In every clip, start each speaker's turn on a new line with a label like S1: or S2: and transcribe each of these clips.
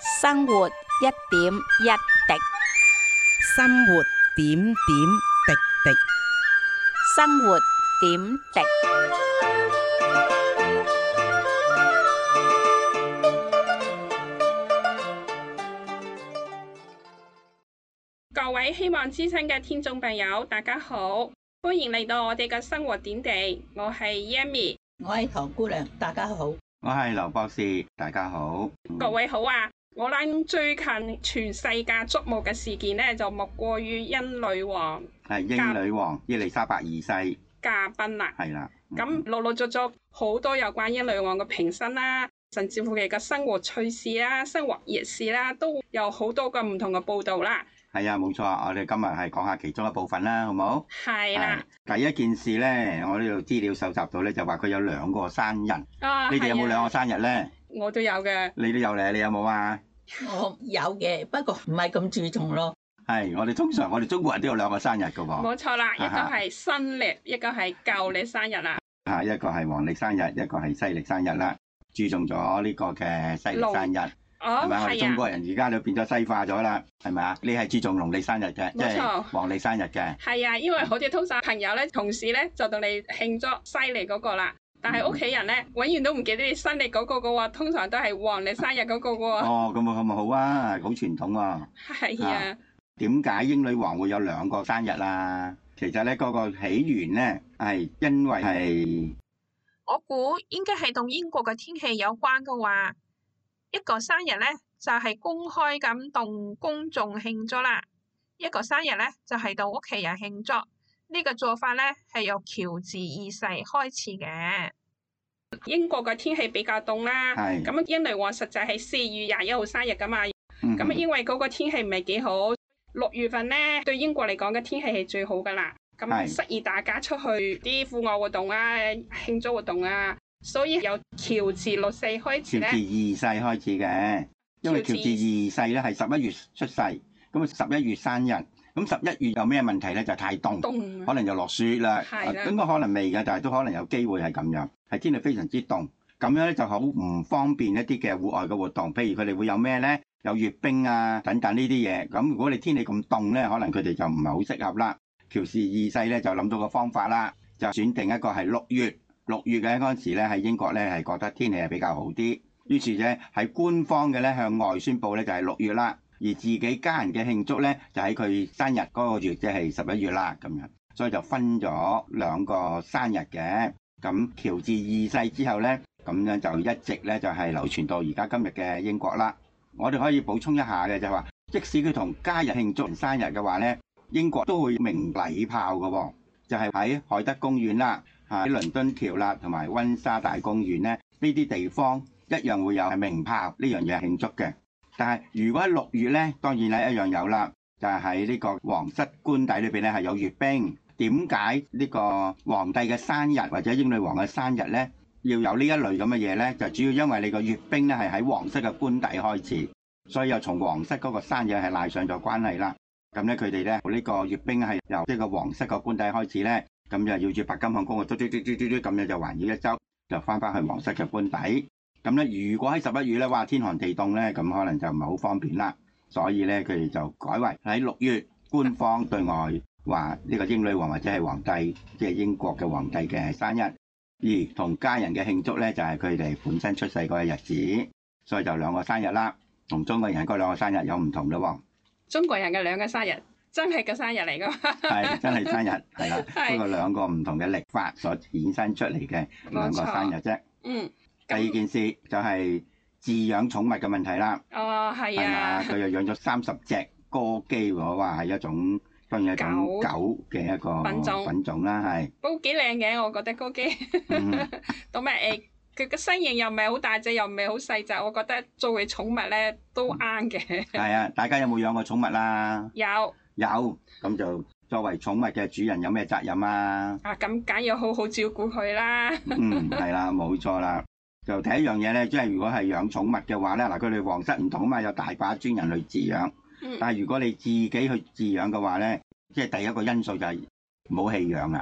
S1: 生活一點一滴，
S2: 生活點點滴滴。
S1: 生活點滴。
S3: 各位希望之聲嘅聽眾朋友，大家好，歡迎嚟到我哋嘅生活點滴，我係 Yami，
S4: 我係唐姑娘，大家好。
S5: 我係劉博士，大家好。
S3: 各位好啊！我諗最近全世界矚目嘅事件呢，就莫過於英女王
S5: 係英女王伊麗莎白二世
S3: 駕崩啦。
S5: 係啦。
S3: 咁陸陸續續好多有關英女王嘅平生啦，甚至乎佢嘅生活趣事啦、生活熱事啦，都有好多個唔同嘅報導啦。
S5: 係啊，冇錯。我哋今日係講下其中一部分啦，好唔好？
S3: 係啦。
S5: 第一件事咧，我呢度資料搜集到咧，就話佢有2個生日。
S3: 啊，
S5: 你哋有冇2個生日咧？
S3: 我都有嘅。
S5: 你都有咧，你有冇啊？
S4: 我有嘅，不過唔係咁注重咯。
S5: 係，我哋通常我哋中國人都有2個生日噶喎。
S3: 冇錯啦，一個係新曆，一個係舊曆生日啦。
S5: 一個係黃曆生日，一個係西曆生日啦。注重咗呢個嘅西曆生日。係咪？我哋中國人而家都變咗西化咗啦，係咪啊？你係注重農曆生日嘅，即係黃曆生日嘅。
S3: 係啊，因為好似通常朋友咧、同事咧就同你慶祝西曆嗰個啦，但係屋企人咧永遠都唔記得你新曆嗰個嘅喎，通常都係黃曆生日嗰個嘅喎。
S5: 哦，咁咪好啊，好傳統喎。
S3: 係啊。
S5: 點解英女王會有2個生日啊？其實咧，嗰個起源咧係因為係，
S6: 我估應該係同英國嘅天氣有關嘅話。一個生日咧就係公開咁同公眾慶祝啦，一個生日咧就係同屋企人慶祝。呢個做法咧係由喬治2世開始嘅。
S3: 英國嘅天氣比較凍啦，咁英女王實際係4月21號生日噶嘛，咁因為嗰個天氣唔係幾好，6月份咧對英國嚟講嘅天氣係最好噶啦，咁適宜大家出去啲戶外活動啊、慶祝活動啊。所以由喬治6世開始咧，喬治
S5: 2世開始嘅，因為喬治2世咧係11月出世，咁11月生日，咁11月有咩問題咧？就太凍，可能就落雪啦，應該可能未嘅，但係都可能有機會係咁樣，係天氣非常之凍，咁樣咧就好唔方便一啲嘅戶外嘅活動，譬如佢哋會有咩咧？有閱兵啊等等呢啲嘢，咁如果你天氣咁凍咧，可能佢哋就唔係好適合啦。喬治2世咧就諗到個方法啦，就選定一個係6月嘅嗰陣時咧，喺英國咧係覺得天氣係比較好啲，於是咧喺官方嘅咧向外宣佈咧就係6月啦，而自己家人嘅慶祝咧就喺佢生日嗰個月，即係11月啦咁樣，所以就分咗2個生日嘅。咁喬治2世之後咧，咁樣就一直咧就係流傳到而家今日嘅英國啦。我哋可以補充一下嘅就係話，即使佢同家人慶祝生日嘅話咧，英國都會鳴禮炮嘅喎，就係喺海德公園啦。喺倫敦橋啦，同埋溫莎大公園咧，呢啲地方一樣會有鳴炮呢樣嘢慶祝嘅。但係如果喺6月咧，當然係一樣有啦，就係喺呢個皇室官邸裏邊咧係有閱兵。點解呢個皇帝嘅生日或者英女王嘅生日咧要有呢一類咁嘅嘢咧？就主要因為你個閱兵咧係喺皇室嘅官邸開始，所以又從皇室嗰個生日係賴上咗關係啦。咁咧佢哋咧呢個閱兵係由呢個皇室個官邸開始咧。咁就要住白金漢宮嘟咁樣就環繞一周，就翻去皇室嘅官邸。咁咧，如果喺11月咧，哇天寒地凍咧，咁可能就唔係好方便啦。所以咧，佢哋就改為喺6月官方對外話呢個英女王或者係皇帝，即係英國嘅皇帝嘅生日。而同家人嘅慶祝咧，就係佢哋本身出世嗰個日子，所以就2個生日啦。同中國人嗰2個生日有唔同咯喎。
S3: 中國人嘅2個生日。真係個生日嚟㗎，
S5: 係真係生日，係啦。不過2個唔同嘅曆法所衍生出嚟嘅2個生日啫。第2件事就係飼養寵物嘅問題啦。
S3: 哦，係啊。
S5: 佢又養咗30隻哥基喎，話係一種當然係一種狗嘅一個品種啦，係。
S3: 都幾靚嘅，我覺得哥基。同埋佢個身形又唔係好大隻，又唔係好細隻，我覺得作為寵物咧都啱嘅。
S5: 係啊，大家有冇養過寵物啦？
S3: 有，
S5: 咁就作為寵物嘅主人有咩責任啊？
S3: 咁梗要好好照顧佢啦。
S5: 係啦，冇錯啦。就第一樣嘢咧，即係如果係養寵物嘅話咧，嗱佢哋皇室唔同啊嘛，有大把專人去飼養。但係如果你自己去飼養嘅話咧，即係第一個因素就係唔好棄養啦。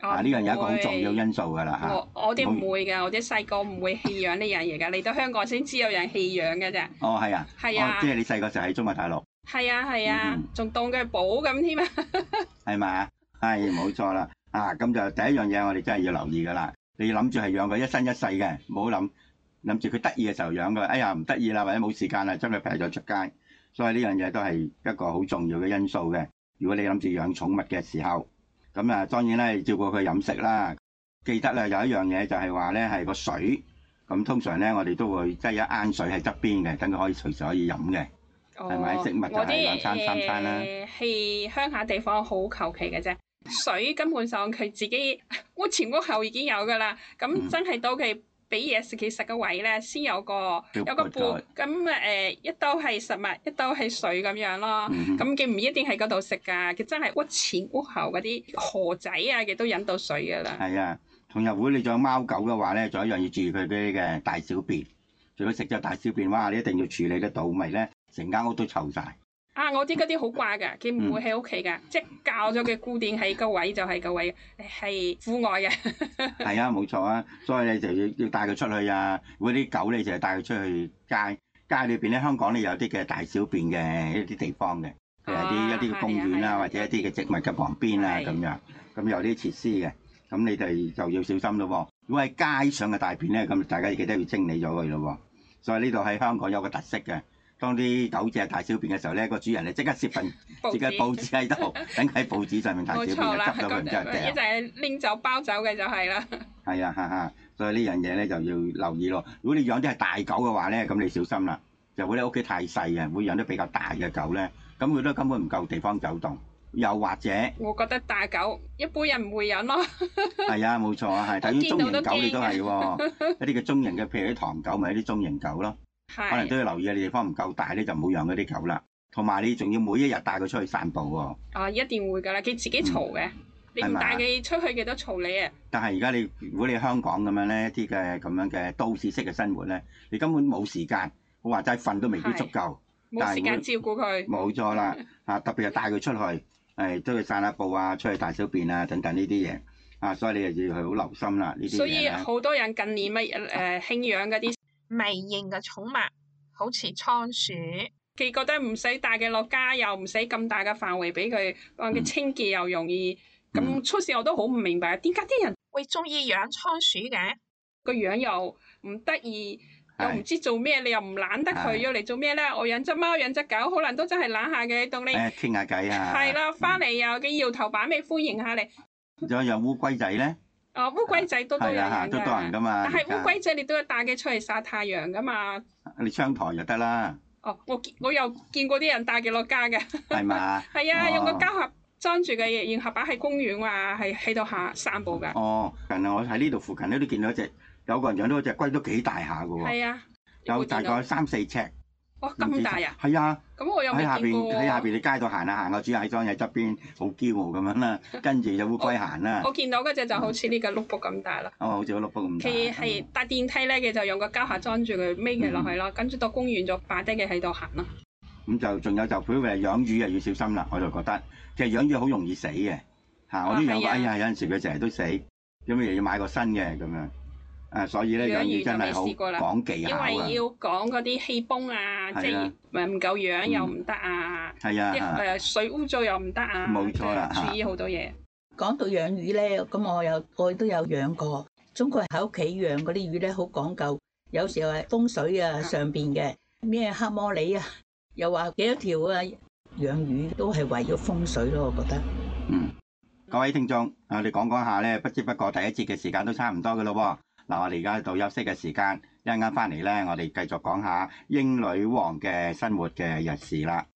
S5: 呢樣嘢一個好重要因素㗎啦嚇。
S3: 我哋唔會㗎，我哋細個唔會棄養呢樣嘢㗎，嚟到香港先知有人棄養㗎啫。
S5: 哦，係啊。
S3: 係啊。
S5: 即係你細個時候喺中國大陸。
S3: 係啊係啊，仲當佢係寶咁添啊。
S5: 係咪？係冇錯啦。咁就第一樣嘢，我哋真係要留意㗎啦。你諗住係養佢一生一世嘅，唔好諗住佢得意嘅時候養佢。哎呀，唔得意啦，或者冇時間啦，將佢劈咗出街。所以呢樣嘢都係一個好重要嘅因素嘅。如果你諗住養寵物嘅時候，咁啊當然咧照顧佢飲食啦。記得咧有一樣嘢就係話咧係個水。咁通常咧我哋都會擠一罌水喺側邊嘅，等佢可以隨時可以飲嘅。係咪？食物就係兩餐三餐啦。
S3: 係鄉下地方好求其嘅啫。水根本上佢自己屋前屋後已經有㗎啦。咁真係到佢俾嘢食佢食嘅位咧，先有個缽。咁一兜係食物，一兜係水咁樣咯。咁佢唔一定喺嗰度食㗎，佢真係屋前屋後嗰啲河仔啊，佢都飲到水㗎啦。
S5: 係啊，同入會你仲有貓狗嘅話咧，仲有一樣要注意佢啲嘅大小便。如果食咗大小便，哇！你一定要處理得到，咪咧成間屋都臭晒。
S3: 我啲嗰啲好乖㗎，佢唔會喺屋企㗎，即係教咗佢固定喺個位就係個位，係戶外嘅。
S5: 係啊，冇錯啊，所以你就要帶佢出去啊。如果啲狗你就係帶佢出去街，街裏邊咧香港咧有啲嘅大小便嘅一啲地方嘅，譬如一啲嘅公園啦，或者一啲嘅植物嘅旁邊啊咁樣，咁有啲設施嘅，咁你哋就要小心咯喎。如果喺街上嘅大便咧，咁大家記得要清理咗佢咯喎。所以呢度喺香港有個特色嘅。當啲狗隻大小便嘅時候咧，個主人咧即刻攝份自己報紙喺度，等喺報紙上面大小便就執咗佢，之後掉。
S3: 一就係拎走包走嘅就係啦。係
S5: 啊，所以呢樣嘢咧就要留意咯。如果你養啲係大狗嘅話咧，咁你小心啦。就會你屋企太細嘅，會養啲比較大嘅狗咧，咁佢都根本唔夠地方走動。又或者，
S3: 我覺得大狗一般人唔會養咯。
S5: 係啊，冇錯啊，係。等於中型狗你都係喎，一啲嘅中型嘅，譬如啲唐狗咪一啲中型狗咯。可能都要留意，你地方唔夠大咧，就唔好養嗰啲狗啦。同埋你仲要每一日帶佢出去散步喎。一定會㗎啦，佢自己嘈嘅，你唔帶佢出去，佢都嘈你啊。但係而家如果你香港咁樣咧，一啲嘅咁樣嘅都市式嘅生活咧，你根本冇時間，我話齋瞓都未必足夠，冇時間照顧佢。冇錯啦，特別係帶佢出去，都去散下步啊，出去大小便啊等等呢啲嘢，所以你又要好留心啦呢啲嘢。所以好多人近年興養嗰啲
S6: 微型嘅寵物，好似倉鼠，
S3: 佢覺得唔使帶佢落街，又唔使咁大嘅範圍俾佢，幫佢清潔又容易。咁初時我都好唔明白，點解啲人
S6: 會中意養倉鼠嘅？
S3: 個樣又唔得意，又唔知做咩，你又唔懶得佢，要嚟做咩咧？我養隻貓，養隻狗，可能都真係懶下嘅，當你傾下偈啊。係啦，翻嚟又佢搖頭擺尾歡迎下你。仲有養烏龜仔咧？烏龜仔都多人養都多人噶嘛。但係烏龜仔你都要帶佢出去曬太陽噶嘛。你窗台就得啦。我又見過啲人帶佢落街嘅。係嘛？係啊，用個膠盒裝住嘅，然後擺喺公園話係喺度散步㗎。近我喺呢度附近咧都見到有個人養到隻龜都幾大下㗎喎。係啊。有大概3-4尺。咁大啊！係啊。咁我又未見過。喺下邊你街度行下，主人喺裝喺側邊，好驕傲咁樣啦。跟住就烏龜行啦。我見到嗰隻就好似呢個碌卜咁大啦。好似個碌卜咁大。佢係搭電梯咧，佢就用個膠盒裝住佢，孭佢落去咯。跟住到公園就擺低佢喺度行咯。咁就仲有就譬如養魚又要小心啦，我就覺得其實養魚好容易死嘅嚇，我都養過。哎呀，有陣時佢成日都死，咁又要買個新嘅咁樣。所以咧養魚真係好講技巧啊！因為要講嗰啲氣泵啊，即係唔夠氧又唔得啊，啲水污糟又唔得啊，冇錯啦，注意好多嘢。
S4: 講到養魚咧，咁我都有養過。中國人喺屋企養嗰啲魚咧，好講究，有時候係風水啊上邊嘅咩黑魔理啊，又話幾多條啊，養魚都係為咗風水咯，我覺得。各位聽眾，我哋講下咧，不知不覺第一節嘅時間都差唔多嘅咯喎。嗱，我哋而家到休息嘅時間，一陣間翻嚟咧，我哋繼續講下英女王嘅生活嘅日事啦。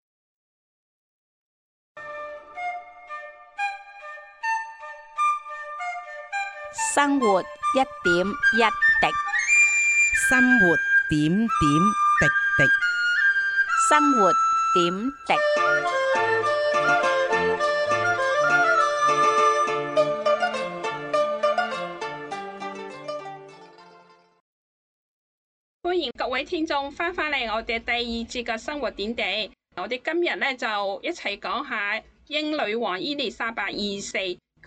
S1: 生活一點一滴，
S2: 生活點點滴滴，
S1: 生活點滴。
S3: 歡迎各位聽眾翻返嚟我哋第二節嘅生活點滴。我哋今日咧就一齊講下英女王伊麗莎白二世，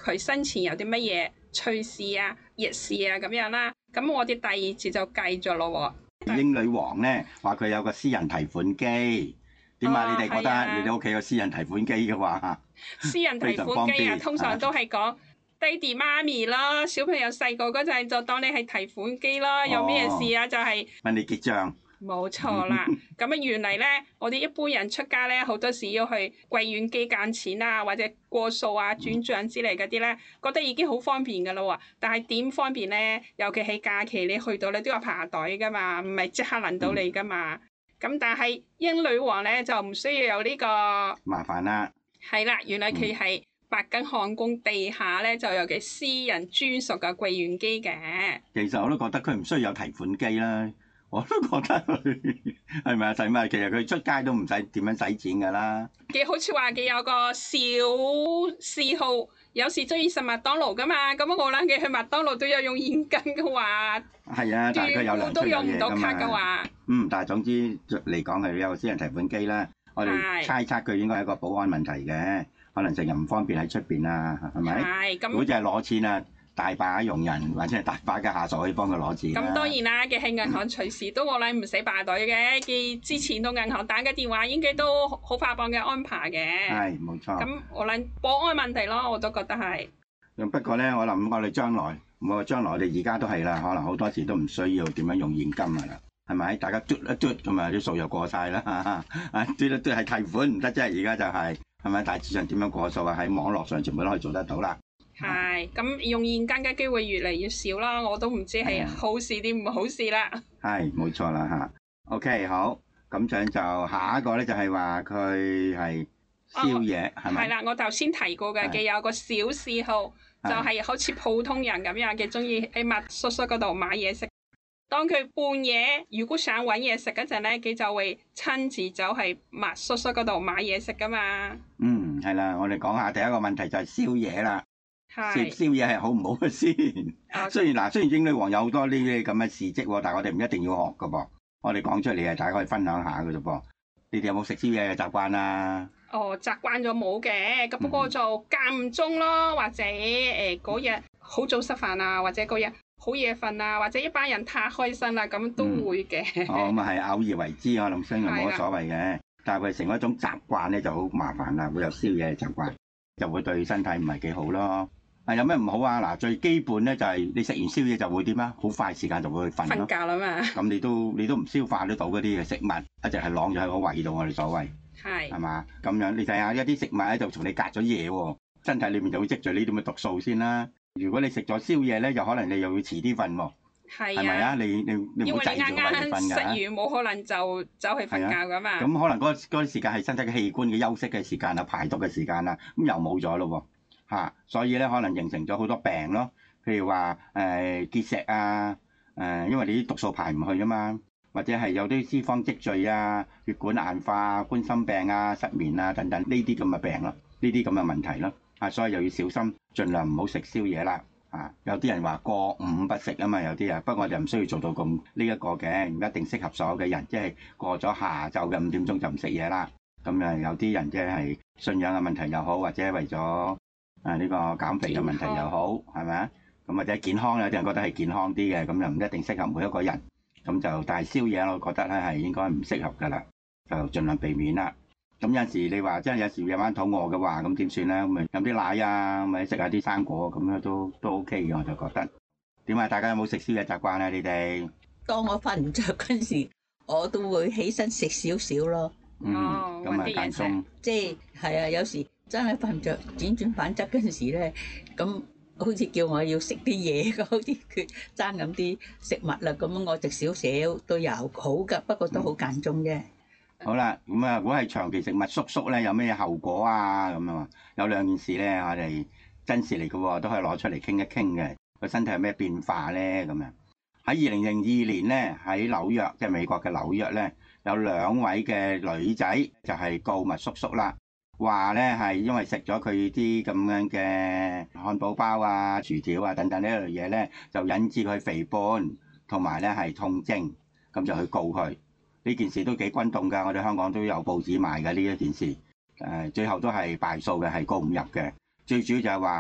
S3: 佢生前有啲乜嘢趣事啊、軼事啊咁樣啦。咁我哋第二節就繼續咯喎。
S5: 英女王咧話佢有個私人提款機，點啊？你哋覺得你哋屋企有私人提款機嘅話，
S3: 私人提款機啊，通常都係講爹哋媽咪啦，小朋友細個嗰陣就當你係提款機啦，有咩事啊就係
S5: 問你結帳。
S3: 冇錯啦，咁啊原嚟咧，我哋一般人出街咧，好多時要去櫃員機間錢啊，或者過數啊、轉帳之類嗰啲咧，覺得已經好方便噶啦喎。但係點方便咧？尤其係假期，你去到你都要排隊噶嘛，唔係即刻輪到你噶嘛。咁但係英女王咧就唔需要有呢個
S5: 麻煩啦。係
S3: 啦，原來佢係白金漢宮地下咧就有嘅私人專屬嘅櫃員機嘅。
S5: 其實我都覺得佢唔需要有提款機啦。我都覺得佢係咪啊？使乜？其實佢出街都唔使點樣使錢㗎啦。
S3: 佢好似話佢有個小嗜好，有時中意食麥當勞㗎嘛。咁我諗佢去麥當勞都有用現金嘅話，
S5: 係啊，但係佢有兩出嘢㗎嘛。都用唔到卡嘅話。但係總之嚟講係有個私人提款機啦。我哋猜測佢應該係一個保安問題嘅，可能成日唔方便喺出邊啊，係咪？係咁。如果就係攞錢啊！大把傭人或者係大把嘅下屬可以幫佢攞錢。咁當然啦，佢喺銀行隨時都我諗唔使排隊嘅，佢之前到銀行打個電話應該都好快幫佢安排嘅。係，冇錯。咁我諗保安問題咯，我都覺得係。不過咧，我諗我哋將來我哋而家都係啦，可能好多時都唔需要點樣用現金㗎啦，係咪？大家嘟一嘟咁啊，啲數又過晒啦，啊嘟一嘟係提款唔得啫，而家就係咪？大致上點樣過數啊？喺網絡上全部都可以做得到啦。係，咁用現金嘅機會越嚟越少啦，我都唔知係好事定唔好事啦。係，冇錯啦嚇。OK，好，咁樣就下一個咧就係話佢係宵夜，係咪？係啦，我頭先提過嘅，佢有個小嗜好，就係好似普通人咁樣嘅，中意喺麥叔叔嗰度買嘢食。當佢半夜如果想揾嘢食嗰陣咧，佢就會親自走去麥叔叔嗰度買嘢食噶嘛。係啦，我哋講下第一個問題就係宵夜啦。宵夜係好唔好嘅先？雖然英女王有好多呢啲咁嘅事蹟，但係我哋唔一定要學㗎噃。我哋講出嚟係大家可以分享下㗎啫噃。你哋有冇食宵夜嘅習慣啊？習慣咗冇嘅，咁不過就間唔中咯，或者嗰日好早食飯啊，或者嗰日好夜瞓啊，或者一班人太開心啦，咁都會嘅。咁啊係偶爾為之，我諗雖然冇乜所謂嘅，但係佢成為一種習慣咧就好麻煩啦，會有宵夜嘅習慣，就會對身體唔係幾好咯。有咩唔好啊？嗱，最基本咧就係你食完宵夜就會點啊？好快時間就會去瞓咯。瞓覺啦嘛。咁你都唔消化得到嗰啲嘅食物，一直係晾咗喺個胃度，我哋所謂係嘛？咁樣你睇下一啲食物咧就同你隔咗嘢喎，身體裏面就會積聚呢啲咁嘅毒素先啦。如果你食咗宵夜咧，就可能你又會遲啲瞓喎。係咪啊？你唔好滯住個胃瞓㗎。食完冇可能就走去瞓覺㗎嘛。咁可能嗰啲時間係身體嘅器官嘅休息嘅時間啊，排毒嘅時間啊，咁又冇咗咯喎。所以咧可能形成咗好多病咯，譬如話結石啊，因為你啲毒素排唔去啊嘛，或者係有啲脂肪積聚啊、血管硬化、冠心病啊、失眠啊等等呢啲咁嘅病咯，呢啲咁嘅問題咯，所以又要小心，盡量唔好食宵夜啦。有啲人話過午不食啊嘛，有啲不過我哋唔需要做到咁呢一個嘅，唔一定適合所有嘅人，即係過咗下晝嘅5點鐘就唔食嘢啦。咁有啲人即係信仰嘅問題又好，或者為咗呢個減肥嘅問題又好，係咪啊？咁或者健康，有啲人覺得係健康啲嘅，咁又唔一定適合每一個人。咁就但係宵夜，我覺得咧係應該唔適合㗎啦，就盡量避免啦。咁有陣時你話真係有時夜晚肚餓嘅話，咁點算咧？咁咪飲啲奶啊，咪食下啲生果，咁樣都 OK 嘅，我就覺得。點啊？大家有冇食宵夜習慣啊？你哋？當我瞓唔着嗰陣時，我都會起身食少少咯。咁啊間中。即係啊，有時。真係瞓唔着，輾轉反側嗰陣時咧，咁好似叫我要食啲嘢，好似佢爭咁啲食物啦，咁我食少少都有好噶，不過都好間中啫。好啦，咁啊，如果係長期食物縮縮咧，有咩後果啊？咁啊，有兩件事咧，我哋真事嚟嘅喎，都可以攞出嚟傾一傾嘅。個身體有咩變化咧？咁樣喺2002年咧，喺紐約，即係美國嘅紐約咧，有2位嘅女仔就係告麥叔叔啦。話咧係因為食咗佢啲咁樣嘅漢堡包啊、薯條啊等等呢一類嘢咧，就引致佢肥胖同埋咧係痛症，咁就去告佢。呢件事都幾轟動㗎，我哋香港都有報紙賣嘅呢一件事。最後都係敗訴嘅，係告唔入嘅。最主要就係話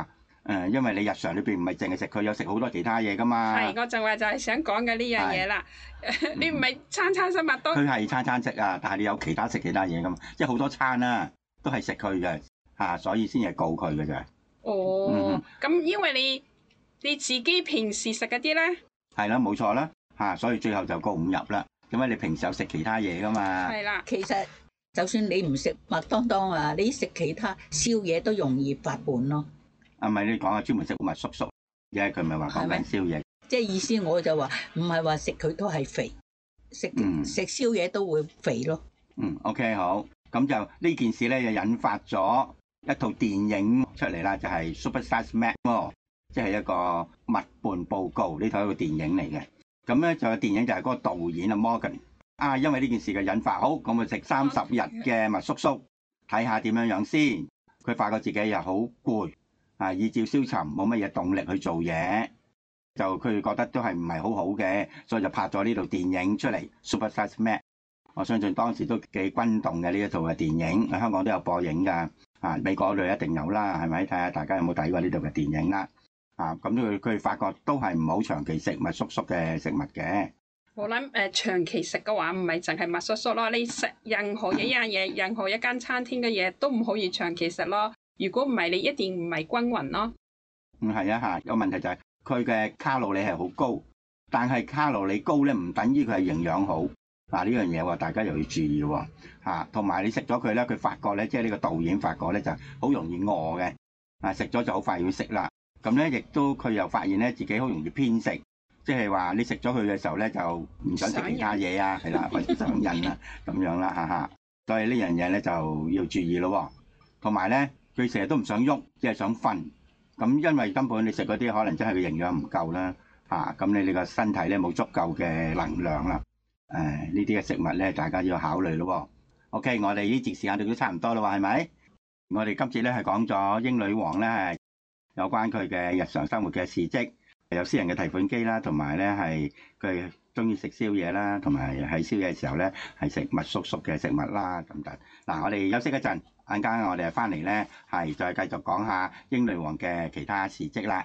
S5: 因為你日常裏邊唔係淨係食佢，有食好多其他嘢噶嘛。
S3: 係，我就話就係想講嘅呢樣嘢啦。你唔係餐餐食麥當。佢
S5: 係餐餐食啊，但係你有其他食其他嘢噶嘛，即係好多餐啦，都係食佢嘅嚇，所以先係告佢嘅啫。
S3: 哦，咁因為你自己平時食嗰啲咧？
S5: 係啦，冇錯啦嚇，所以最後就告唔入啦。點解你平時有食其他嘢噶嘛？
S3: 係啦，
S4: 其實就算你唔食麥當當啊，你食其他宵夜都容易發胖咯。
S5: 啊，咪你講啊，專門食麥叔叔，而家佢咪話講緊宵夜。
S4: 即係意思我就話唔係話食佢都係肥，食宵夜都會肥咯。
S5: OK 好，咁就呢件事咧就引發咗一套電影出嚟啦，就係 Super Size Meg 喎，即係一個物伴報告呢套一個電影嚟嘅。咁咧就有電影就係嗰個導演啊 Morgan 啊，因為呢件事嘅引發，好咁咪食30日嘅麥叔叔，睇下點樣樣先。佢發覺自己又好攰啊，意志消沉，冇乜嘢動力去做嘢。就佢覺得都係唔係好好嘅，所以就拍咗呢套電影出嚟 Super Size Meg。我相信當時都幾轟動嘅呢一套嘅電影，喺香港都有播映㗎。啊，美國嗰度一定有啦，係咪？睇下大家有冇睇過呢套嘅電影啦。啊，咁佢發覺都係唔好長期食麥叔叔嘅食物嘅。
S3: 我諗長期食嘅話，唔係淨係麥叔叔咯，你食任何一樣嘢，任何一間餐廳嘅嘢都唔可以長期食咯。如果唔係，你一定唔係均勻咯。係
S5: 啊嚇，有問題就係佢嘅卡路里係好高，但係卡路里高咧唔等於佢係營養好。嗱，呢樣嘢喎，大家又要注意喎嚇。同埋你食咗佢咧，佢發覺咧，即係呢個導演發覺咧，就好容易餓嘅。啊，食咗就好快要食啦。咁咧，亦都佢又發現咧，自己好容易偏食，即係話你食咗佢嘅時候咧，就唔想食其他嘢啊，係啦，或者上癮啊咁樣啦嚇。所以呢樣嘢咧就要注意咯。同埋咧，佢成日都唔想喐，只係想瞓。咁因為根本你食嗰啲可能真係佢營養唔夠啦嚇。咁你個身體咧冇足夠嘅能量啦。呢啲嘅食物咧，大家要考慮咯。OK， 我哋呢節時間都差唔多啦喎，係咪？我哋今次咧係講咗英女王咧係有關佢嘅日常生活嘅事蹟，有私人嘅提款機啦，同埋咧係佢中意食宵夜啦，同埋喺宵夜嘅時候咧係食麥叔叔嘅食物啦咁等。嗱，我哋休息一陣，陣間我哋翻嚟咧係再繼續講下英女王嘅其他事蹟啦。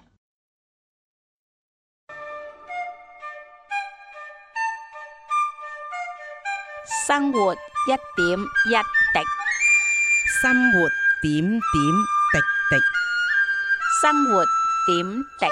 S1: 生活一點一滴，
S2: 生活點點滴滴，
S1: 生活點滴。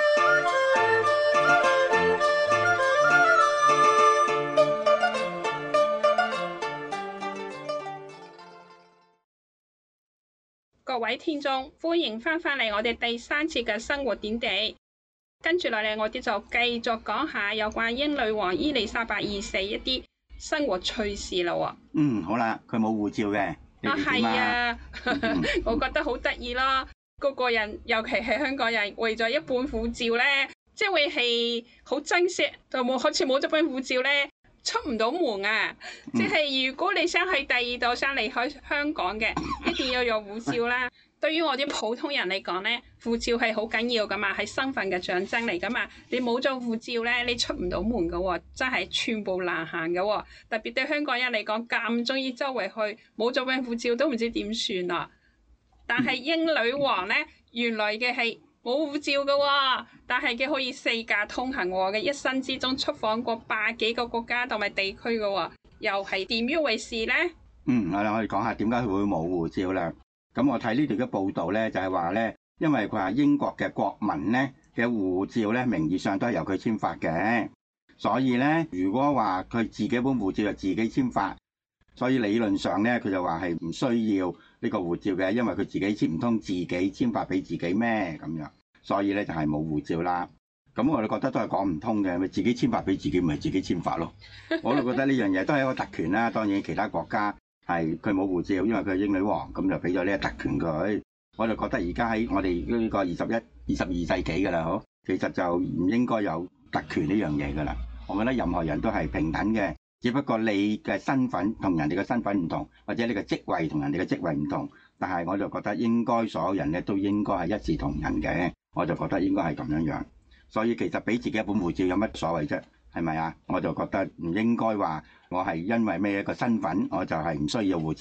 S3: 各位聽眾，歡迎翻嚟我哋第3節嘅生活點滴。跟住落嚟，我哋就繼續講下有關英女王伊麗莎白二世一啲生活趣事啦喎。
S5: 好啦，佢冇護照嘅。
S3: 係啊，我覺得好得意咯。個個人，尤其係香港人，為咗一本護照咧，即係會係好珍惜，就冇好似冇咗本護照咧，出唔到門啊！即係如果你想去第二度，想離開香港嘅，一定要有護照啦。對於我啲普通人嚟講咧，護照係好緊要噶嘛，係身份嘅象徵嚟噶嘛。你冇咗護照咧，你出唔到門噶喎，真係全部難行噶喎。特別對香港人嚟講，咁中意周圍去，冇咗本護照都唔知點算啊！但係英女王咧，原來嘅係冇護照噶喎，但係佢可以四界通行喎，嘅一生之中出訪過100幾個國家同埋地區噶喎，又係點樣回事咧？
S5: 我哋講下點解佢會冇護照啦。咁我睇呢條嘅報道咧，就係話咧，因為佢話英國嘅國民咧嘅護照咧，名義上都係由佢簽發嘅，所以咧，如果話佢自己本護照就自己簽發，所以理論上咧，佢就話係唔需要呢個護照嘅，因為佢自己簽唔通自己簽發俾自己咩咁樣，所以咧就係冇護照啦。咁我哋覺得都係講唔通嘅，咪自己簽發俾自己，咪自己簽發咯。我都覺得呢樣嘢都係一個特權啦。當然其他國家係佢冇護照，因為佢係英女王，咁就俾咗呢個特權佢。我就覺得而家喺我哋呢個22世紀㗎啦，好，其實就唔應該有特權呢樣嘢㗎啦。我覺得任何人都係平等嘅，只不過你嘅身份同人哋嘅身份唔同，或者你嘅職位同人哋嘅職位唔同。但係我就覺得應該所有人咧都應該係一視同仁嘅。我就覺得應該係咁樣樣。所以其實俾自己一本護照有乜所謂啫？係咪啊？我就覺得唔應該話我係因為咩一個身份，我就係唔需要護照，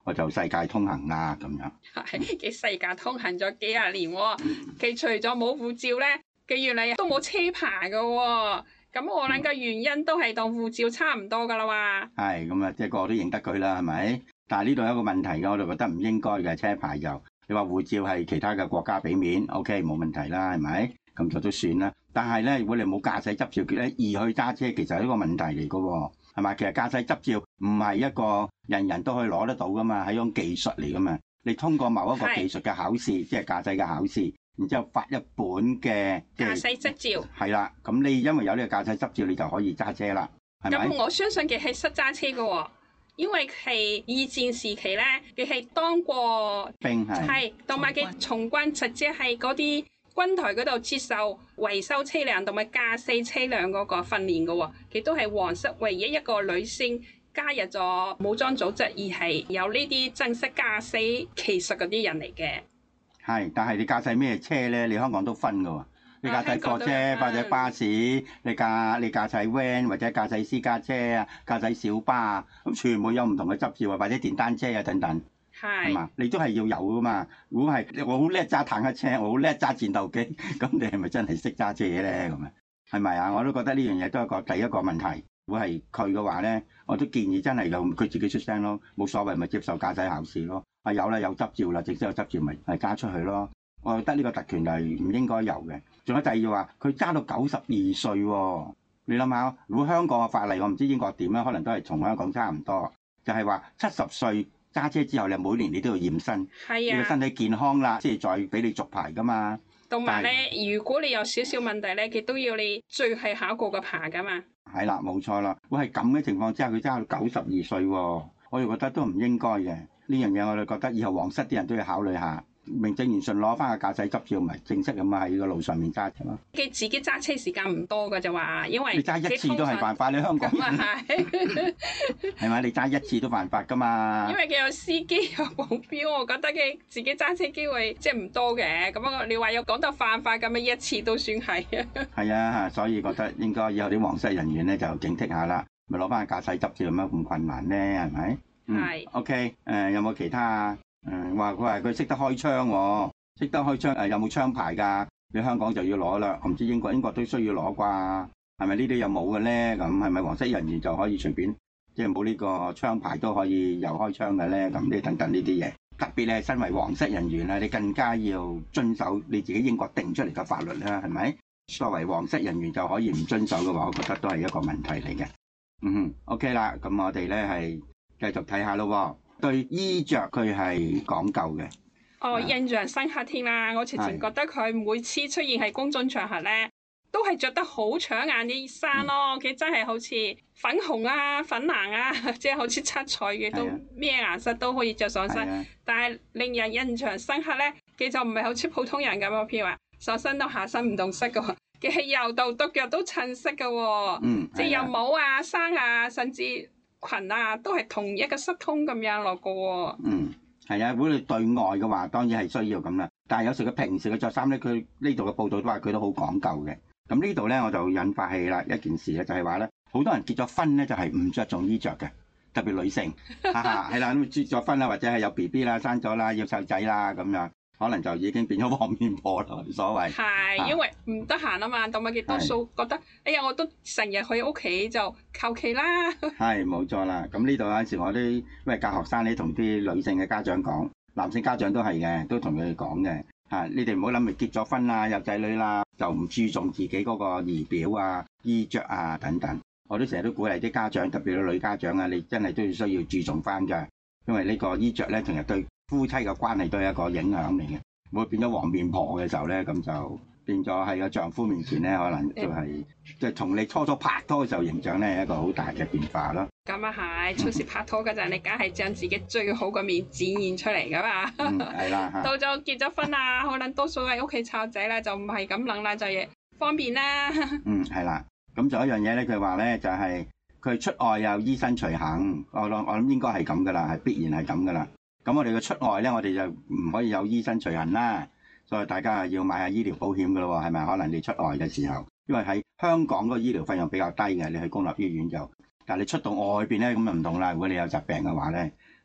S5: 我就世界通行啦咁樣。
S3: 係，佢世界通行咗幾廿年喎，佢除咗冇護照咧，佢原來都冇車牌㗎喎。咁我諗嘅原因都係同護照差唔多㗎啦嘛。
S5: 係咁啊，即係個個都認得佢啦，係咪？但係呢度有一個問題嘅，我就覺得唔應該嘅車牌就，你話護照係其他嘅國家俾面 ，OK 冇問題啦，係咪？咁就都算啦。但係咧，如果你冇駕駛執照咧，而去揸車，其實係一個問題嚟㗎喎，係咪？其實駕駛執照唔係一個人人都可以攞得到㗎嘛，係一種技術嚟㗎嘛。你通過某一個技術嘅考試，即係駕駛嘅考試。然之後發一本嘅
S3: 駕駛執照，
S5: 係啦，咁你因為有呢個駕駛執照，你就可以揸車啦，係咪？
S3: 咁我相信佢係識揸車嘅喎，因為係二戰時期咧，佢係當過
S5: 兵
S3: 係，同埋佢從軍，直接係嗰啲軍台嗰度接受維修車輛同埋駕駛車輛嗰個訓練嘅喎，佢都係皇室唯一一個女性加入咗武裝組織，而係有呢啲正式駕駛技術嗰啲人嚟嘅。
S5: 係，但係你駕駛咩車咧？你香港都分㗎喎。你駕駛貨車或者巴士，你駕駛 van 或者駕駛私家車啊，駕駛小巴啊，咁全部有唔同嘅執照啊，或者電單車啊等等，係嘛？你都係要有㗎嘛。如果係我好叻揸坦克車，我好叻揸戰鬥機，咁你係咪真係識揸車咧？咁啊，係咪啊？我都覺得呢樣嘢都係第一個問題。如果係佢嘅話咧，我都建議真係由佢自己出聲咯，冇所謂咪接受駕駛考試咯。啊有啦，有執照啦，直接有執照咪加出去咯。我覺得呢個特權係唔應該有嘅。仲有第二話，佢揸到92歲喎，你諗下，如果香港嘅法例，我唔知英國點啦，可能都係同香港差唔多，就係話70歲揸車之後，你每年你都要驗身，你個身體健康啦，先至再俾你續牌噶嘛。
S3: 同埋咧，如果你有少少問題咧，佢都要你最係考過個牌噶嘛。係
S5: 啦，冇錯啦。會係咁嘅情況之下，佢揸到92歲喎，我哋覺得都唔應該嘅。呢樣嘢我哋覺得以後皇室啲人都要考慮下，名正言順攞翻個駕駛執照，咪正式咁喺個路上面揸車咯。
S3: 佢自己揸車時間唔多㗎就話，因為
S5: 你揸一次都係犯法，你香港人係咪？你揸一次都犯法㗎嘛？
S3: 因為佢有司機有保鏢，我覺得佢自己揸車機會即係唔多嘅。咁啊，你話有講到犯法咁樣一次都算係。
S5: 係啊，所以覺得應該以後啲皇室人員咧就警惕下啦，咪攞翻個駕駛執照有乜咁困難咧？係咪？係。OK，有冇其他啊？話佢識得開槍喎，識得開槍有冇槍牌㗎？你香港就要攞啦，我唔知英國都需要攞啩？係咪呢啲有冇嘅咧？咁係咪皇室人員就可以隨便即係冇呢個槍牌都可以又開槍嘅咧？咁呢等等呢啲嘢，特別你係身為皇室人員啊，你更加要遵守你自己英國定出嚟嘅法律啦，係咪？作為皇室人員就可以唔遵守嘅話，我覺得都係一個問題嚟嘅。OK 啦，咁我哋咧係繼續睇下咯。對衣着佢係講究嘅。
S3: 印象深刻添啦！我直情覺得佢每次出現喺公眾場合咧，都係着得好搶眼啲衫咯。佢真係好似粉紅啊、粉藍啊，即係好似七彩嘅都咩顏色都可以着上身。但係令人印象深刻咧，佢就唔係好似普通人咁樣，譬如話上身到下身唔同色嘅喎，佢係由頭到腳都襯色嘅喎。即係有帽啊、衫啊，甚至裙啊，都係同一個色通咁樣落嘅喎。
S5: 係啊，如果你對外嘅話，當然係需要咁啦。但係有時佢平時嘅着衫咧，佢呢度嘅報道都話佢都好講究嘅。咁呢度咧我就引發起啦一件事咧，就係話咧，好多人結咗婚咧就係唔着重衣着嘅，特別女性，係啦，咁結咗婚啦，或者係有 BB 啦、生咗啦、要細仔啦咁樣，可能就已經變咗黃面婆啦，冇所謂。
S3: 係，因為唔得閒啊嘛，同埋佢多數覺得，哎呀，我都成日去屋企就求其啦。係，
S5: 冇錯啦。咁呢度有陣時我都因為教學生咧，同啲女性嘅家長講，男性家長都係嘅，都同佢哋講嘅。你哋唔好諗住結咗婚啦、有仔女啦，就唔注重自己嗰個儀表啊、衣着啊等等。我都成日都鼓勵啲家長，特別係女家長啊，你真係都要需要注重翻㗎，因為呢個衣着咧，同埋對夫妻嘅關係都係一個影響嚟嘅。如果變咗黃面婆嘅時候咧，咁就變咗喺個丈夫面前咧，可能就係即係從你初初拍拖嘅時候形象咧，係一個好大嘅變化咯。
S3: 咁啊係，初時拍拖嗰陣，你梗係將自己最好嘅面展現出嚟噶嘛。係啦。到咗結咗婚啊，可能多數喺屋企湊仔啦，就唔係咁諗啦，就嘢方便啦。係啦。
S5: 咁仲有一樣嘢咧，佢話咧就係佢出外又衣身隨行。我諗應該係咁噶啦，係必然係咁噶啦。咁我哋嘅出外咧，我哋就唔可以有衣身隨行啦。所以大家要買下醫療保險噶咯喎，係咪？可能你出外嘅時候，因為喺香港嗰個醫療費用比較低嘅，你去公立醫院就，但係你出到外邊咧咁就唔同啦。如果你有疾病嘅話咧，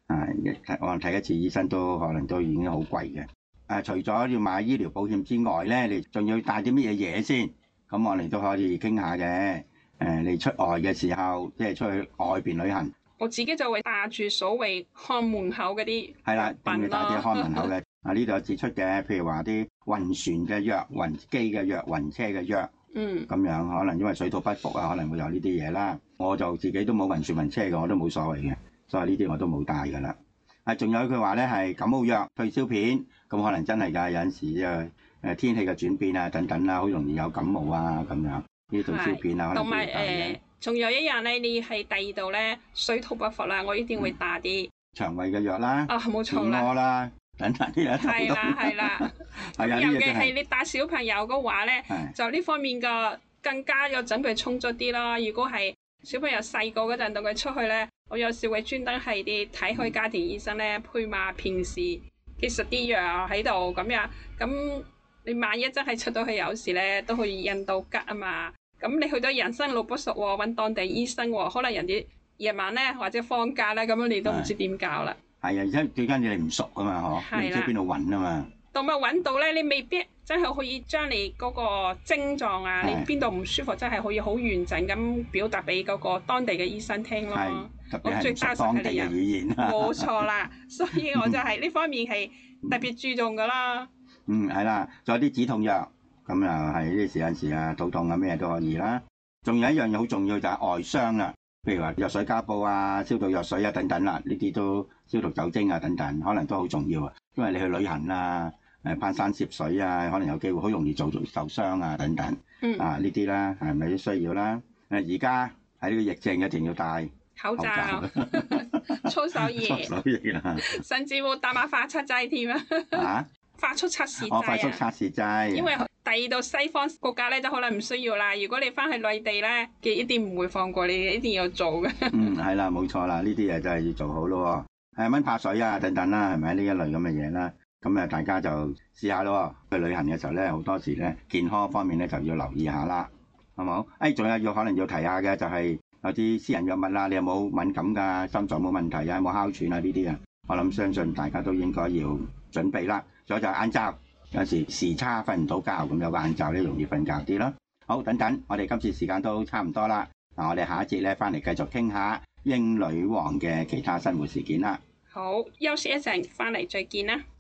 S5: 我睇一次醫生都可能都已經好貴嘅。除咗要買醫療保險之外咧，你仲要帶啲乜嘢嘢先？咁我哋都可以傾下嘅。你出外嘅時候，即係出去外邊旅行，
S3: 我自己就會帶住所謂看門口嗰啲
S5: 係啦，定要帶啲看門口嘅。呢度有指出嘅，譬如話啲暈船嘅藥、暈機嘅藥、暈車嘅藥，咁樣可能因為水土不服啊，可能會有呢啲嘢啦。我就自己都冇暈船暈車嘅，我都冇所謂嘅，所以呢啲我都冇帶㗎啦。仲有佢話咧係感冒藥、退燒片，咁可能真係㗎，有陣時天氣嘅轉變啊等等啦，好容易有感冒啊咁樣，呢啲退燒片啊，可能都要帶嘅。
S3: 仲有一樣咧，你喺第二度咧水土不服啦，我一定會帶啲
S5: 腸胃嘅藥啦，
S3: 冇錯啦，
S5: 等等啲嘢
S3: 係啦，尤其係你帶小朋友嘅話咧，就呢方面嘅更加有準備充足啲啦。如果係小朋友細個嗰陣同佢出去咧，我有時會專登係啲睇開家庭醫生咧，配埋平時其實啲藥喺度咁樣，咁你萬一真係出到去有事咧，都可以印到吉啊嘛。咁你去到人生路不熟喎，揾當地醫生喎，可能人哋夜晚咧或者放假咧，咁樣你都唔知點搞啦。
S5: 係啊，而且最緊要你唔熟啊嘛，嗬，你唔知邊度揾啊嘛。
S3: 同埋揾到咧，你未必真係可以將你嗰個症狀啊，你邊度唔舒服，真係可以好完整咁表達俾嗰個當地嘅醫生聽咯。我最擔心係呢樣語言。冇錯啦，所以我就係呢方面係特別注重噶啦。
S5: 係啦，仲有啲止痛藥。咁又係呢啲有陣時啊，肚痛啊咩都可以啦。仲有一樣嘢好重要就係外傷啦，譬如話藥水膠布啊、消毒藥水啊等等啦，呢啲都消毒酒精啊等等，可能都好重要啊。因為你去旅行啊、攀山涉水啊，可能有機會好容易受傷啊等等。呢啲啦係咪都需要啦？而家喺呢個疫症一定要戴
S3: 口罩、搓手液，甚至乎打埋快測劑添啊！快速測試劑啊！
S5: 快速測試劑。
S3: 因為第二度西方國家咧就可能唔需要啦。如果你翻去內地咧，佢一定唔會放過你，一定要做嘅。
S5: 係啦，冇錯啦，呢啲嘢真係要做好咯。蚊怕水啊等等啦，係咪呢一類咁嘅嘢啦？咁大家就試下咯。去旅行嘅時候咧，好多時咧健康方面咧就要留意下啦，好冇？仲有可能要提下嘅就係有啲私人藥物啦，你有冇敏感㗎？心臟冇問題啊？有冇哮喘啊？呢啲啊，我諗相信大家都應該要準備啦。仲有就係眼罩，有時時差瞓唔到覺，咁有個眼罩咧容易瞓覺啲咯。好，等等，我哋今次時間都差唔多啦。我哋下一節咧翻嚟繼續傾下英女王嘅其他生活事件啦。
S3: 好，休息一陣，翻嚟再見啦。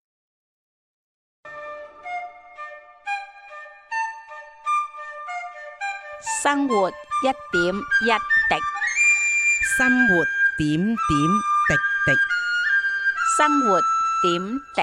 S1: 生活一點一滴，
S2: 生活點點滴滴，
S1: 生活點滴。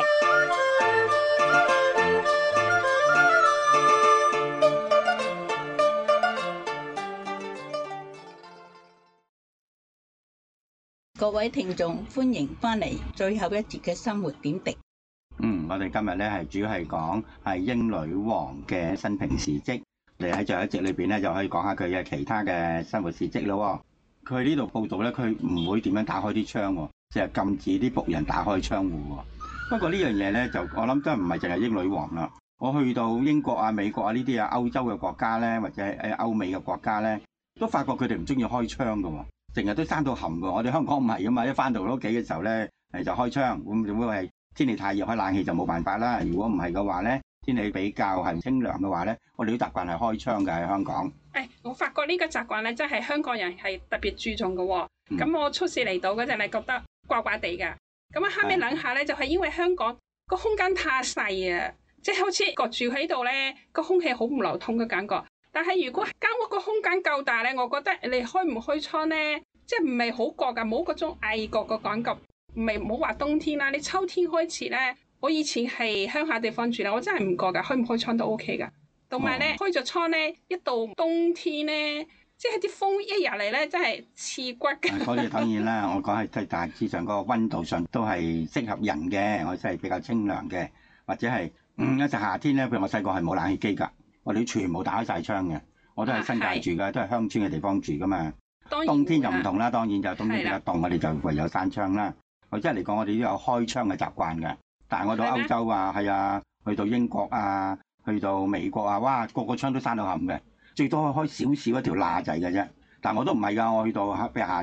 S4: 各位聽眾，歡迎翻嚟最後一節嘅生活點滴。
S5: 我哋今日咧係主要係講係英女王嘅生平事蹟。你喺最後一節裏邊咧就可以講下佢嘅其他嘅生活事蹟咯。佢呢度報道咧，佢唔會點樣打開啲窗，即係禁止啲僕人打開窗戶。不過呢樣嘢咧，就我諗真係唔係淨係英女王啦。我去到英國啊、美國啊呢啲啊歐洲嘅國家咧，或者係歐美嘅國家咧，都發覺佢哋唔中意開窗㗎，成日都閂到冚㗎。我哋香港唔係㗎嘛，一翻到屋企嘅時候咧，就開窗。會係天氣太熱開冷氣就冇辦法啦。如果唔係嘅話咧，天氣比較係清涼嘅話咧，我哋都習慣係開窗嘅喺香港。
S3: 我發覺呢個習慣咧，真係香港人係特別注重嘅喎。咁我初時嚟到嗰陣係覺得怪怪地㗎。咁後尾諗下咧，就係因為香港個空間太細啊，即係好似焗住喺度咧，個空氣好唔流通嘅感覺。但係如果間屋個空間夠大咧，我覺得你開唔開窗咧，即係唔係好覺㗎，冇嗰種翳焗嘅感覺。唔係冇話冬天啦，你秋天開始咧，我以前係鄉下地方住咧，我真係唔覺㗎，開唔開窗都 OK 㗎。同埋咧，開咗窗咧，一到冬天咧，即係啲風一入嚟咧，真係刺骨㗎。
S5: 嗰啲當然啦，我講係大致上嗰個溫度上都係適合人嘅，我真係比較清涼嘅，或者係一陣夏天咧，譬如我細個係冇冷氣機㗎，我哋全部打開晒窗嘅，我都係新界住㗎，都係鄉村嘅地方住㗎嘛。冬天就唔同啦，當然就冬天比較凍，我哋就唯有閂窗啦。我真係嚟講，我哋都有開窗嘅習慣㗎。但係我到歐洲啊，係啊，去到英國啊，去到美國啊，哇，個個窗都閂到冚嘅，最多開少少一條罅仔嘅啫。但我都唔係㗎，我去到譬如夏天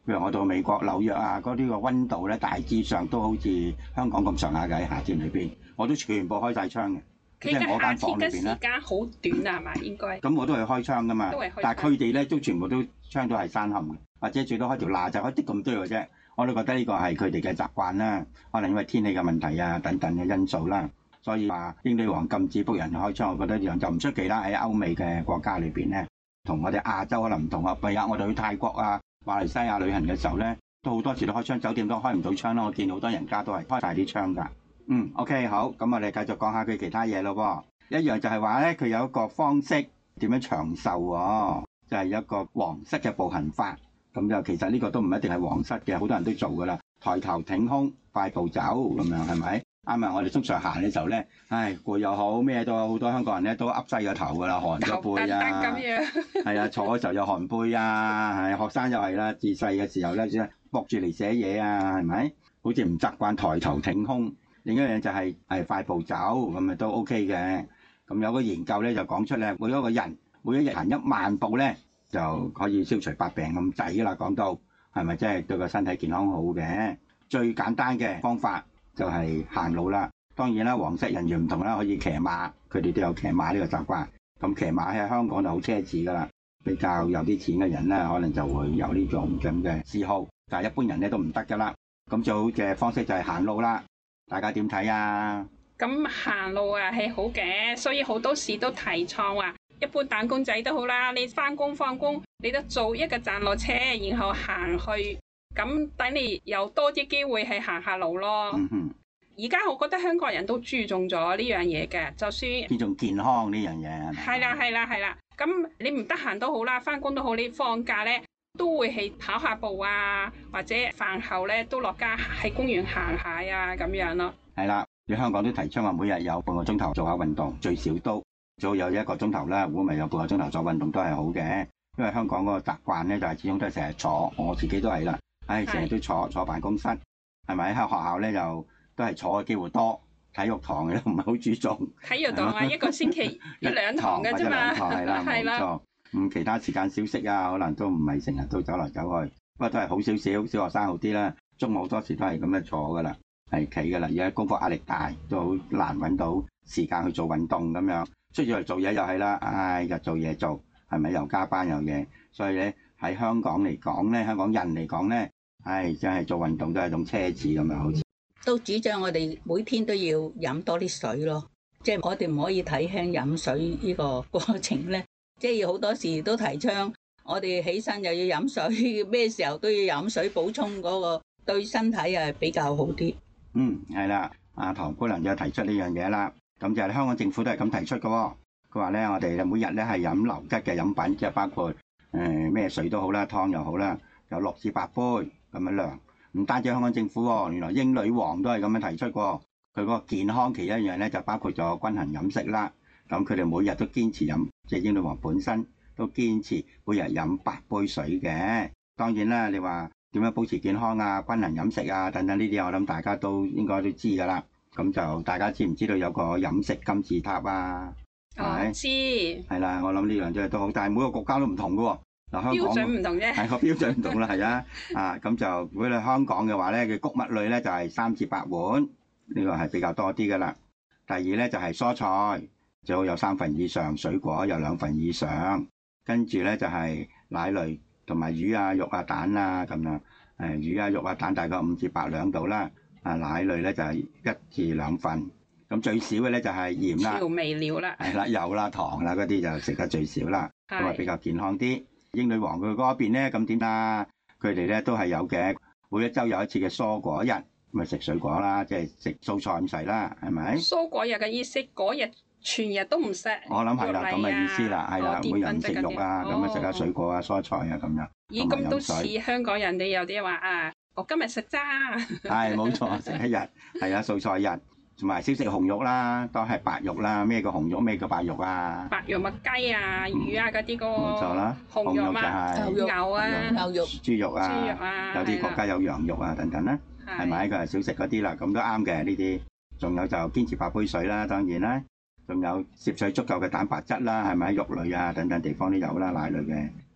S5: 譬如我到美國紐約啊，嗰啲個溫度咧大致上都好似香港咁上下嘅喺夏天裏邊，我都全部開晒窗嘅。即係我間房裏邊咧，
S3: 時間好短啊，係嘛？應該。
S5: 咁我都係開窗噶嘛，但係佢哋咧都全部都窗都係閂冚嘅，或者最多開條罅就開啲咁多嘅啫。我都覺得呢個係佢哋嘅習慣啦，可能因為天氣嘅問題啊等等嘅因素啦，所以話英女王禁止僕人開窗，我覺得呢樣就唔出奇啦。喺歐美嘅國家裏邊咧，同我哋亞洲可能唔同啊。譬如我哋去泰國啊、馬來西亞旅行嘅時候咧，都好多時都開窗，酒店都開唔到窗啦。我見好多人家都係開晒啲窗㗎。OK 好，咁我哋繼續講下佢其他嘢咯。一樣就係話咧，佢有一個方式點樣長壽喎，就係一個皇室嘅步行法。咁就其實呢個都唔一定係皇室嘅，好多人都做㗎啦。抬頭挺胸，快步走咁樣係咪？啱啊！我哋通常行嘅時候咧，攰又好，咩都好多香港人咧都噏低個頭㗎啦，寒咗背啊，係啊，坐嘅時候有寒背啊，係學生又係啦，自細嘅時候咧，先駁住嚟寫嘢啊，係咪？好似唔習慣抬頭挺胸。另一樣就係快步走咁咪都 OK 嘅。咁有個研究咧就講出咧，每一個人每一日行1萬步咧就可以消除百病咁滯㗎啦。講到係咪真係對個身體健康好嘅？最簡單嘅方法就係行路啦。當然啦，皇室人員唔同啦，可以騎馬，佢哋都有騎馬呢個習慣。咁騎馬喺香港就好奢侈㗎啦，比較有啲錢嘅人咧，可能就會有呢種咁嘅嗜好，但係一般人咧都唔得㗎啦。咁最好嘅方式就係行路啦。大家點睇啊？
S3: 咁行路啊係好嘅，所以好多時都提倡話，一般打工仔都好啦，你翻工放工，你都做一個站落車，然後行去，咁等你有多啲機會係行下路咯。而家我覺得香港人都注重咗呢樣嘢嘅，就算
S5: 注重健康呢樣嘢。
S3: 係啦，咁你唔得閒都好啦，翻工都好，你放假咧都會係跑下步啊，或者飯後咧都落街喺公園行下啊咁樣咯。
S5: 係啦，你香港都提倡話每日有半個鐘頭做下運動，最少都最好有1個鐘頭啦。如果唔係有半個鐘頭做運動都係好嘅，因為香港嗰個習慣咧就係始終都係成日坐，我自己都係啦，成日都坐辦公室，係咪？喺學校咧就都係坐嘅機會多，體育堂嘅都唔係好注重。
S3: 體育堂啊，一個星期1-2堂嘅啫嘛。
S5: 係啦，冇錯。其他時間小息啊，可能都唔係成日都走來走去，不過都係好少少，小學生好啲啦。中午好多時都係咁樣坐噶啦，係企噶啦。而家功課壓力大，都好難揾到時間去做運動咁樣。出咗嚟做嘢又係啦，日做夜做，係咪又加班又嘢？所以咧喺香港嚟講咧，香港人嚟講咧，真係做運動都係一種奢侈咁樣，好似
S4: 都主張我哋每天都要飲多啲水咯，即係我哋唔可以睇輕飲水呢個過程咧。即係好多時都提倡，我哋起身又要飲水，咩時候都要飲水補充嗰個，對身體啊比較好啲。
S5: 係啦，阿唐姑娘就提出呢樣嘢啦。咁就係香港政府都係咁提出嘅喎。佢話咧，我哋每日咧係飲流質嘅飲品，即係包括咩水都好啦，湯又好啦，有6至8杯咁樣量。唔單止香港政府喎，原來英女王都係咁樣提出過。佢嗰個健康其一樣咧，就包括咗均衡飲食啦。咁佢哋每日都堅持飲，即係英女王本身都堅持每日飲8杯水嘅。當然啦，你話點樣保持健康啊、均衡飲食啊等等呢啲，我諗大家都應該都知㗎啦。咁就大家知唔知道有個飲食金字塔啊？
S3: 我知。係
S5: 啦，我諗呢樣嘢都好，但係每個國家都唔同㗎喎。嗱，香港
S3: 標準唔同啫。
S5: 係個標準唔同啦，係啊。咁就如果你香港嘅話咧，嘅穀物類咧就係3至8碗，呢個係比較多啲㗎啦。第二咧就係蔬菜。最好有3份以上，水果有2份以上，跟住咧就係奶類同埋魚啊、肉啊、蛋啊咁樣。魚啊、肉啊、蛋大概5至8兩度啦。奶類咧就係1至2份。咁最少嘅咧就係鹽啦。
S3: 調味料啦。係
S5: 啦，油啦、糖啦嗰啲就食得最少啦，咁啊比較健康啲。英女王佢嗰邊咧咁點啊？佢哋咧都係有嘅，每1週有1次嘅蔬果日，咪食水果啦，即係食蔬菜咁滯啦，係咪？蔬
S3: 果日嘅意思嗰日全日都唔食。
S5: 我諗係啦，咁嘅意思啦，係啦，每人唔食肉啊，咁啊食下水果啊、蔬菜啊咁樣。
S3: 咦，咁都似香港人哋有啲話我今日食渣。
S5: 係冇錯，食1日係啊，素菜日，同埋少食紅肉啦，都係白肉啦。咩叫紅肉？咩叫白肉啊？
S3: 白肉咪雞啊、魚啊嗰啲個。冇
S5: 錯啦，紅肉就係
S3: 牛啊、
S4: 牛肉、
S5: 豬肉啊，有啲國家有羊肉啊等等啦，係咪？佢係少食嗰啲啦，咁都啱嘅呢啲。仲有就堅持8杯水啦，當然啦。仲有攝取足夠嘅蛋白質啦，係咪？肉類啊等等地方都有啦，奶類嘅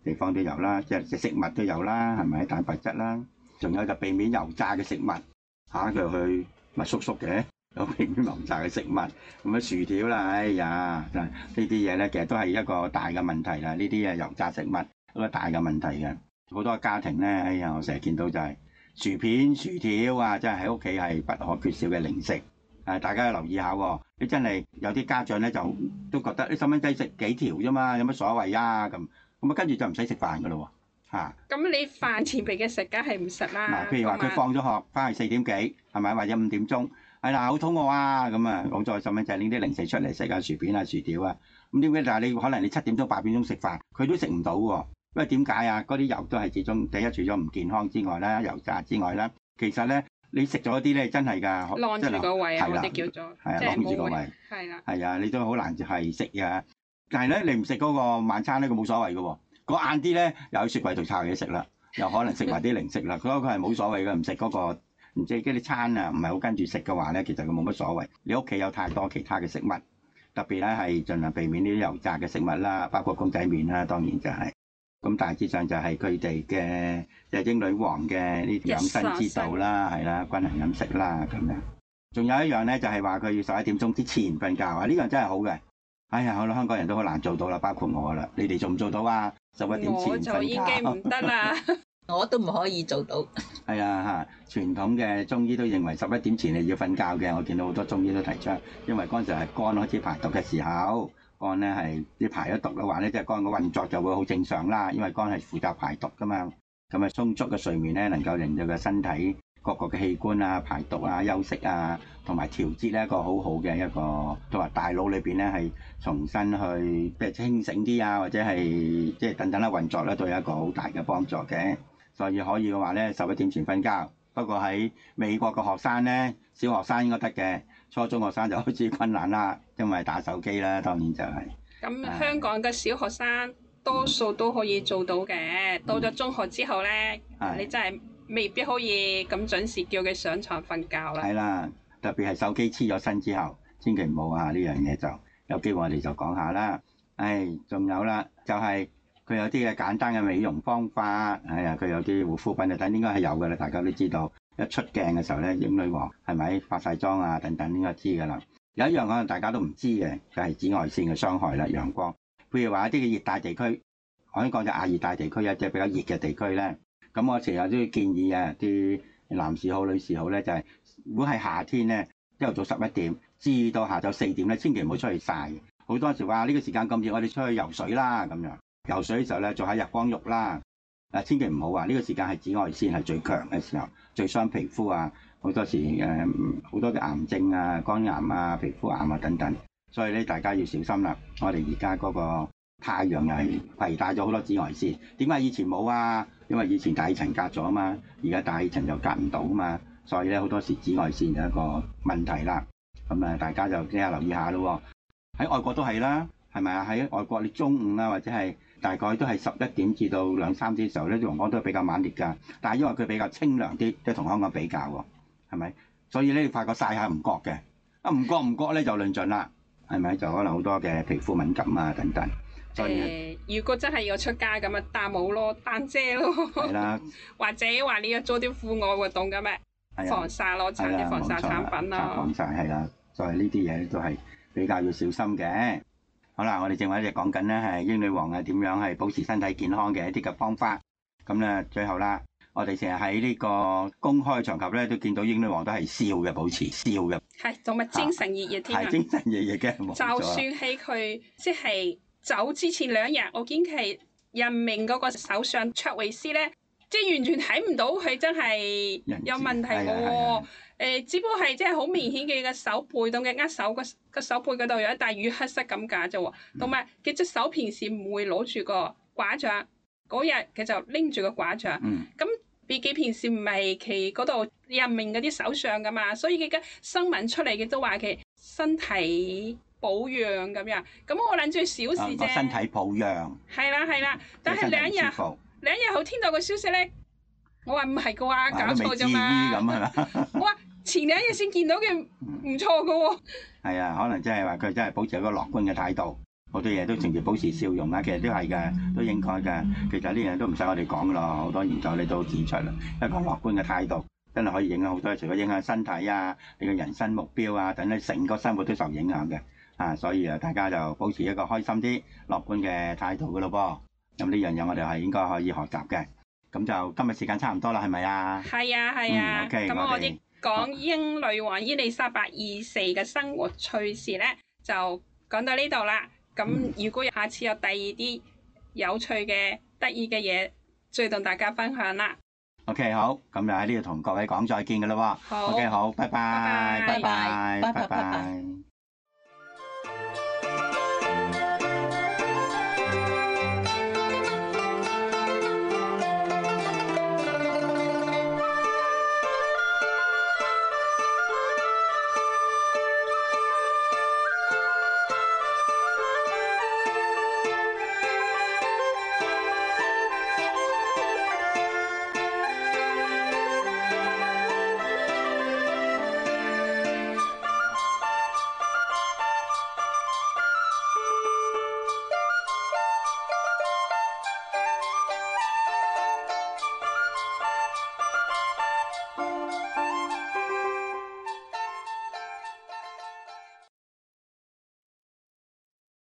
S5: 地方都有啦，即係食物都有啦，係咪？蛋白質啦，仲有就避免油炸嘅食物嚇，佢去咪叔叔嘅，有避免油炸嘅食物，咁啊薯條啦，哎呀，呢啲嘢咧，其實都係一個大嘅問題啦。呢啲油炸食物一個大嘅問題嘅，好多家庭咧，哎呀，我成日見到就係薯片、薯條啊，真係喺屋企係不可缺少嘅零食。大家要留意下喎，你真係有啲家長咧就都覺得啲細蚊仔食幾條啫嘛，有乜所謂啊？咁啊，跟住就唔使食飯噶咯喎，嚇。
S3: 咁你飯前俾佢食，梗係唔食啦。
S5: 嗱，譬如話佢放咗學，翻去4點幾，係咪？或者5點鐘，係啦，好肚餓啊！咁啊，好在細蚊仔拎啲零食出嚟食啊，薯片啊、薯條啊。咁點解？但係你可能你7點鐘、8點鐘食飯，佢都食唔到喎。因為點解啊？嗰啲油都係始終第一，除咗唔健康之外啦，油炸之外啦，其實咧。你食咗啲咧，真係㗎，
S3: 晾住個胃啊，我哋叫做，
S5: 係啊，晾住個胃，
S3: 係啦，
S5: 係啊，你都好難係食嘅。但係咧，你唔食嗰個晚餐咧，佢冇所謂嘅喎。嗰晏啲咧，又喺雪櫃度摷嘢食啦，又可能食埋啲零食啦。佢係冇所謂嘅，唔食嗰個，唔知嗰啲餐啊，唔係好跟住食嘅話咧，其實佢冇乜所謂。你屋企有太多其他嘅食物，特別咧係盡量避免呢啲油炸嘅食物啦，包括公仔麵啦，當然就係。咁大致上就係佢哋嘅即係英女王嘅呢啲養生之道啦，係啦，均衡飲食啦咁樣。仲有一樣咧，就係話佢要11點鐘之前瞓覺啊！呢樣真係好嘅。哎呀，我諗香港人都好難做到啦，包括我啦。你哋做唔做到啊？11點前瞓覺。
S3: 我就已經唔得啦，
S4: 我都唔可以做到。
S5: 係啊嚇，傳統嘅中醫都認為11點前係要瞓覺嘅。我見到好多中醫都提倡，因為嗰陣時係肝開始排毒嘅時候。肝咧係你排咗毒嘅話咧，即係肝嘅運作就會好正常啦。因為肝係負責排毒噶嘛，咁啊充足嘅睡眠咧，能夠令到個身體各個嘅器官啊排毒啊、休息啊，同埋調節呢一個好好嘅一個，同埋大腦裏邊咧係重新去即係清醒啲啊，或者係即係等等啦運作咧，都有一個好大嘅幫助嘅。所以可以嘅話咧，11點前瞓覺。不過喺美國嘅學生咧，小學生應該得嘅。初中學生就開始困難啦，因為打手機啦，當然就係。
S3: 咁香港嘅小學生多數都可以做到嘅，到咗中學之後咧，你真係未必可以咁準時叫佢上床瞓覺啦。
S5: 係啦，特別係手機黐咗身之後，千祈唔好啊！呢樣嘢就有機會我哋就講下啦。仲有啦，就係佢有啲嘅簡單嘅美容方法，佢有啲護膚品啊等，應該係有㗎啦，大家都知道。一出鏡嘅時候咧，英女王係咪化晒妝啊？等等應該知㗎啦。有一樣可能大家都唔知嘅，就係紫外線嘅傷害啦。陽光，譬如話一啲嘅熱帶地區，可以講就亞熱帶地區有隻比較熱嘅地區咧。咁我成日都建議啊，啲男士好、女士好咧，就係如果係夏天咧，朝頭早11點至到下晝4點咧，千祈唔好出去曬。好多時話呢個時間咁熱，我哋出去游水啦咁樣。游水嘅時候咧，做下日光浴啦。千祈唔好啊！呢個時間係紫外線係最強嘅時候，最傷皮膚啊！好多時好多嘅癌症啊、肝癌啊、皮膚癌啊等等，所以咧大家要小心啦。我哋而家嗰個太陽又係攜帶咗好多紫外線，點解以前冇啊？因為以前大氣層隔咗啊嘛，而家大氣層就隔唔到啊嘛，所以咧好多時紫外線就一個問題啦。咁啊，大家就即刻留意下咯。喺外國都係啦，係咪啊？喺外國你中午啊或者係大概都係11點至到2、3點嘅時候咧，陽光都係比較猛烈㗎。但係因為佢比較清涼啲，即係同香港比較喎，係咪？所以咧，你發覺曬下唔覺嘅，唔覺咧就論盡啦，係咪？就可能好多嘅皮膚敏感啊等等。
S3: 如果真係要出街咁啊，戴帽咯，擔遮咯，係啦，或者話你要做啲戶外活動嘅咩？防曬咯，搽啲防曬產品咯。
S5: 防曬係啦，所以呢啲嘢都係比較要小心嘅。好啦，我哋正話一直講緊咧係英女王啊點樣係保持身體健康嘅一啲嘅方法。咁咧最後啦，我哋成日喺呢個公開場合咧都見到英女王都係笑嘅，保持笑嘅。
S3: 係，同埋精神奕奕添啊！
S5: 係精神奕奕嘅，
S3: 就算喺佢即係走之前2日，我見佢任命嗰個首相卓維斯咧，即係完全睇唔到佢真係有問題喎。只不過係即係好明顯嘅個手背同佢握手個手背嗰度有一大淤黑色咁解啫喎，同埋佢隻手平時唔會攞住個拐杖，嗰日佢就拎住個拐杖。咁比佢平時唔係佢嗰度任命嗰啲首相噶嘛，所以佢嘅新聞出嚟嘅都話佢身體保養咁樣。咁我諗住小事啫。
S5: 身體保養。係
S3: 啦，但係2日後聽到個消息咧，我話唔係啩，搞錯啫嘛。咁係嘛？我話前2日先見到佢唔錯噶喎。係
S5: 啊，可能即係話佢真係保持一個樂觀嘅態度， 好多嘢都仲要保持笑容啊，其實都係嘅，都應該嘅。其實呢樣都唔使我哋講噶咯，好多研究你都指出啦，一個樂觀嘅態度真係可以影響好多，除咗影響身體啊，你嘅人生目標啊，等你成個生活都受影響嘅。所以大家就保持一個開心啲、樂觀嘅態度噶咯噃。咁呢樣嘢我哋係應該可以學習嘅。咁就今日時間差唔多啦，係咪啊？
S3: 係啊，係啊。
S5: OK，
S3: 咁我哋講英女王伊麗莎白二世嘅生活趣事咧，就講到呢度啦。咁如果下次有第二啲有趣嘅、得意嘅嘢，再同大家分享啦。
S5: OK， 好，咁就喺呢度同各位講再見噶啦喎。
S3: 好。
S5: OK， 好，拜拜，
S4: 拜拜，拜拜。